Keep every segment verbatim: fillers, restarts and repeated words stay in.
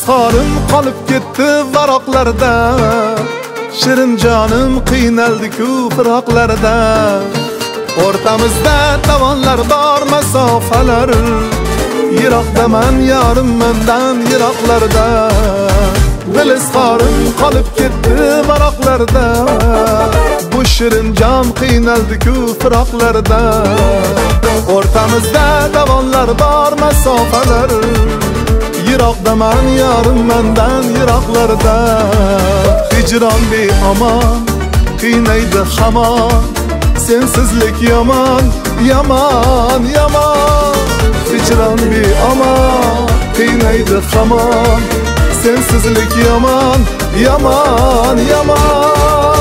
izhorim qolib ketdi varaqlarda, shirin jonim qiynaldi-ku firoqlarda. O'rtamizda tovonlar bor masofalar, yiroqdaman yorim mendan yiroqlarda. Dil izhorim qolib ketdi varaqlarda, bu shirin jon qiynaldi-ku firoqlarda. O'rtamizda tovonlar bor masofalar, yiroqdaman yorim mendan yiroqlarda. Hijron beomon qiynaydi hamon, sensizlik yomon, yomon, yomon. Hijron beomon qiynaydi hamon, sensizlik yomon, yomon, yomon.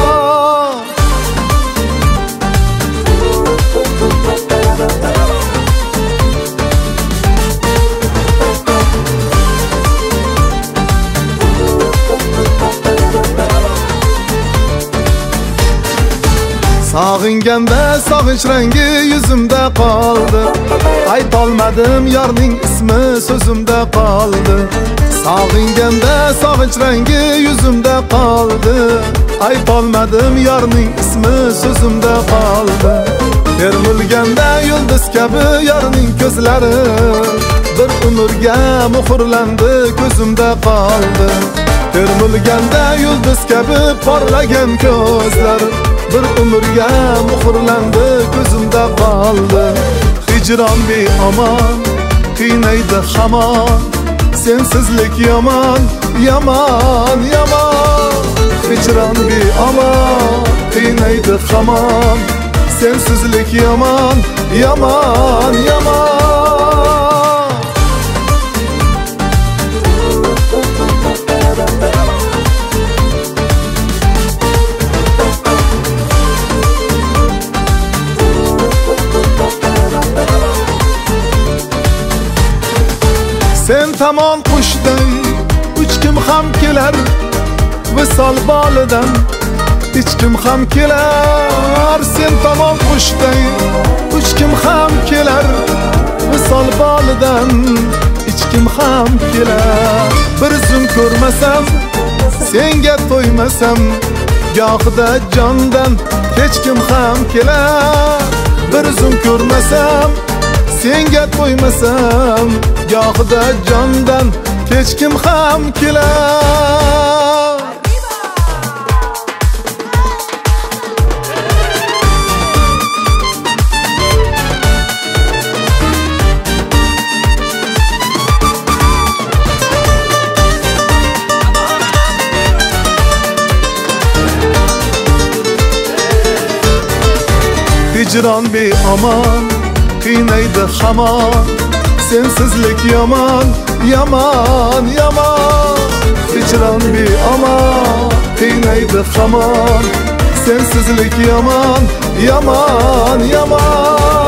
Sog'inganda sog'inch rangi yuzimda qoldi, aytolmadim yorning ismi so'zimda qoldi. Sog'inganda sog'inch rangi yuzimda qoldi, aytolmadim yorning ismi so'zimda qoldi. Termulganda yulduz kabi yorning ko'zlari, bir umrga muhrlandi ko'zimda qoldi. Termulganda yulduz kabi porlagan ko'zlar, bir umrga muhrlandi ko'zimda qoldi. Hijron beomon qiynaydi hamon, sensizlik yomon, yomon, yomon. Hijron beomon qiynaydi hamon, sensizlik yomon, yomon, yomon. Sen tamom qushday uch kim ham kelar, visol bolidan hech kim ham kelar. Sen tamom qushday uch kim ham kelar, visol bolidan hech kim ham kelar. Bir zum ko'rmasam, senga to'ymasam, gohida jondan hech kim ham kelar. Bir zum ko'rmasam, senga to'ymasam, gohida jondan hech kim ham kelar. Hijron beomon qiynaydi hamon, sensizlik yomon, yomon, yomon. Hijron beomon qiynaydi hamon, sensizlik yomon, yomon, yomon.